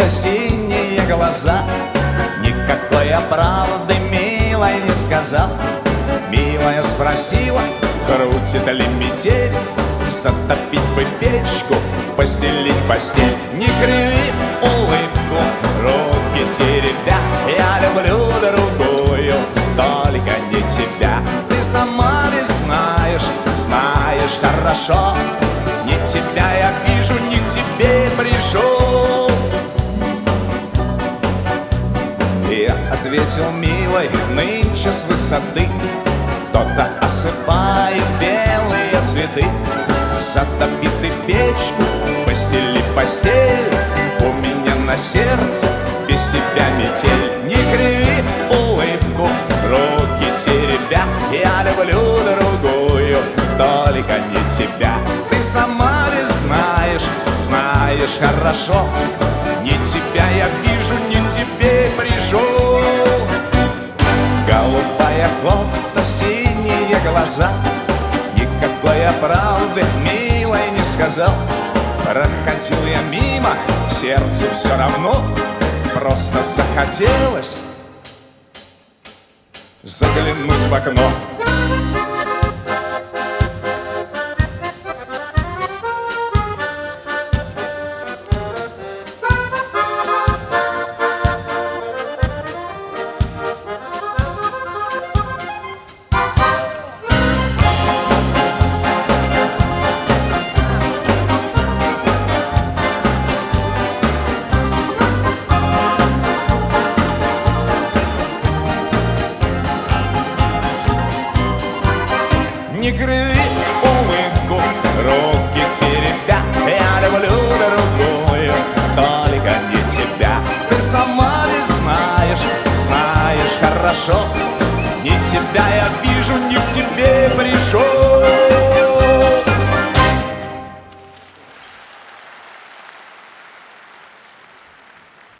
кофта, синие глаза. Никакой я правды, милая, не сказал. Милая спросила, крутит ли метель. Затопить бы печку, постелить постель. Не криви улыбку, руки теребя. Я люблю другую, только не тебя. Ты сама ведь знаешь, знаешь хорошо. Не тебя я вижу, не к тебе пришел. Я ответил, милой, нынче с высоты кто-то осыпает белые цветы. Затопи ты печку, постели постель. У меня на сердце без тебя метель. Не криви улыбку, руки теребя. Я люблю другую, только не тебя. Ты сама ведь знаешь, знаешь хорошо. Не тебя я вижу, не к тебе пришел. Голубая кофта, синие глаза. Никакой я правды, милой, не сказал. Проходил я мимо, сердцу все равно. Просто захотелось заглянуть в окно. Не криви улыбку, руки теребя. Я люблю другую, только не тебя. Ты сама ведь знаешь, знаешь хорошо. Не тебя я вижу, не к тебе пришел.